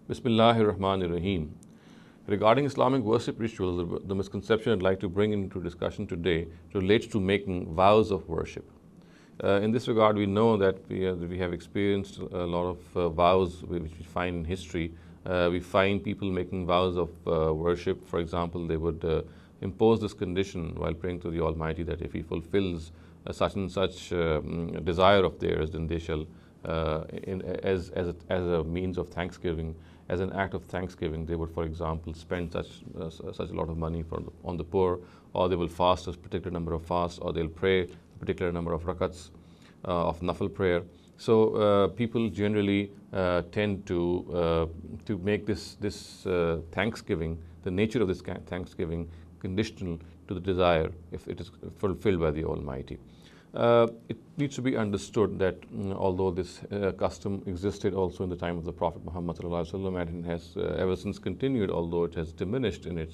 Bismillahir Rahmanir Rahim. Regarding Islamic worship rituals, the misconception I'd like to bring into discussion today relates to making vows of worship. In this regard, we know that we have experienced a lot of vows which we find in history. We find people making vows of worship. For example, they would impose this condition while praying to the Almighty that if He fulfills such and such desire of theirs, then they shall, as a means of thanksgiving, as an act of thanksgiving, they would, for example, spend such a lot of money on the poor, or they will fast a particular number of fasts, or they'll pray a particular number of rakats of nafil prayer. So people generally tend to make this thanksgiving, the nature of this thanksgiving, conditional to the desire if it is fulfilled by the Almighty. It needs to be understood that although this custom existed also in the time of the Prophet Muhammad ﷺ, and it has ever since continued, although it has diminished in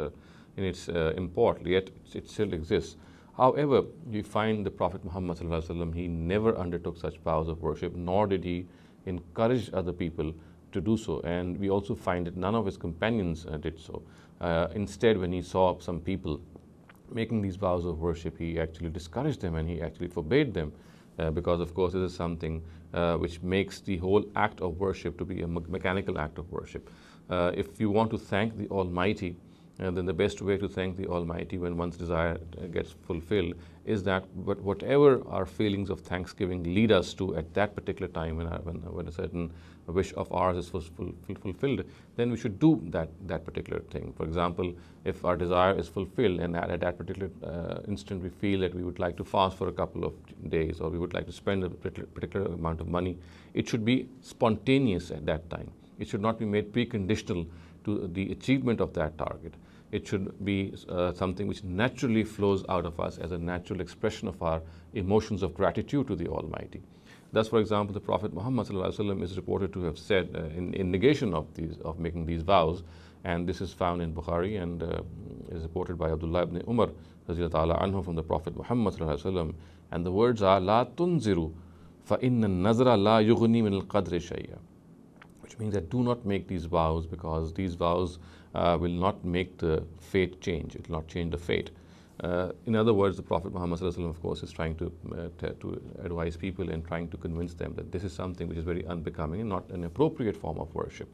its import, yet it still exists. However, you find the Prophet Muhammad ﷺ, he never undertook such vows of worship, nor did he encourage other people to do so. And we also find that none of his companions did so. Instead, when he saw some people making these vows of worship, he actually discouraged them and he actually forbade them, because of course this is something which makes the whole act of worship to be a mechanical act of worship. If you want to thank the Almighty, then the best way to thank the Almighty when one's desire gets fulfilled is that whatever our feelings of thanksgiving lead us to at that particular time when a certain wish of ours is fulfilled, then we should do that particular thing. For example, if our desire is fulfilled and at that particular instant we feel that we would like to fast for a couple of days, or we would like to spend a particular amount of money, it should be spontaneous at that time. It should not be made preconditional to the achievement of that target. It should be something which naturally flows out of us as a natural expression of our emotions of gratitude to the Almighty. Thus, for example, the Prophet Muhammad ﷺ is reported to have said in negation of making these vows, and this is found in Bukhari and is reported by Abdullah ibn Umar anhu from the Prophet Muhammad ﷺ, and the words are La tunziru fa inna nazra la yughni min al-qadri shay'a, which means that do not make these vows, because these vows will not make the fate change. It will not change the fate. In other words, the Prophet Muhammad ﷺ, of course, is trying to advise people and trying to convince them that this is something which is very unbecoming and not an appropriate form of worship.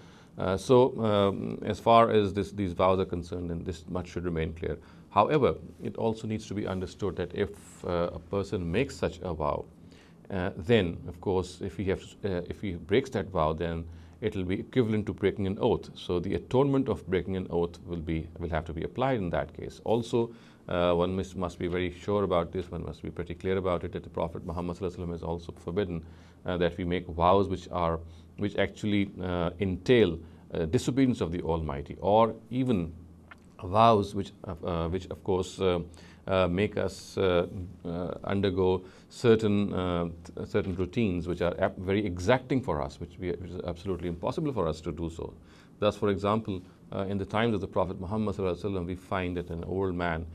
So as far as these vows are concerned, then this much should remain clear. However, it also needs to be understood that if a person makes such a vow, then, of course, if he breaks that vow, then it will be equivalent to breaking an oath. So the atonement of breaking an oath will have to be applied in that case. Also, one must be very sure about this. One must be pretty clear about it, that the Prophet Muhammad ﷺ has also forbidden that we make vows which actually entail disobedience of the Almighty, or even vows which of course make us undergo certain routines which are very exacting for us, which is absolutely impossible for us to do so. Thus, for example, in the times of the Prophet Muhammad ﷺ, we find that an old man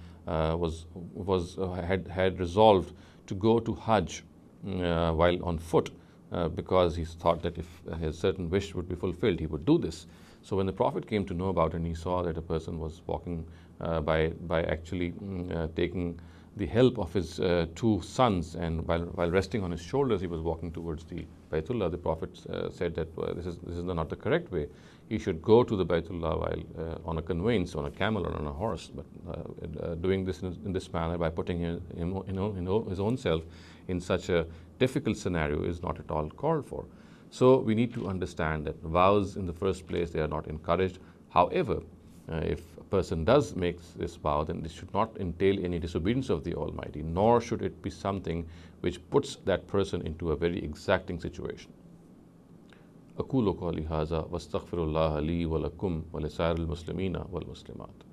had resolved to go to Hajj while on foot, because he thought that if his certain wish would be fulfilled, he would do this. So when the Prophet came to know about it, and he saw that a person was walking by actually taking the help of his two sons, and while resting on his shoulders, he was walking towards the Baytullah, the Prophet said that this is not the correct way. He should go to the Baytullah while on a conveyance, on a camel or on a horse. But doing this in this manner, by putting his own self in such a difficult scenario, is not at all called for. So we need to understand that vows, in the first place, they are not encouraged. However, if a person does make this vow, then this should not entail any disobedience of the Almighty, nor should it be something which puts that person into a very exacting situation. أقول قولي هذا واستغفر الله لي ولكم ولسائر المسلمين والمسلمات.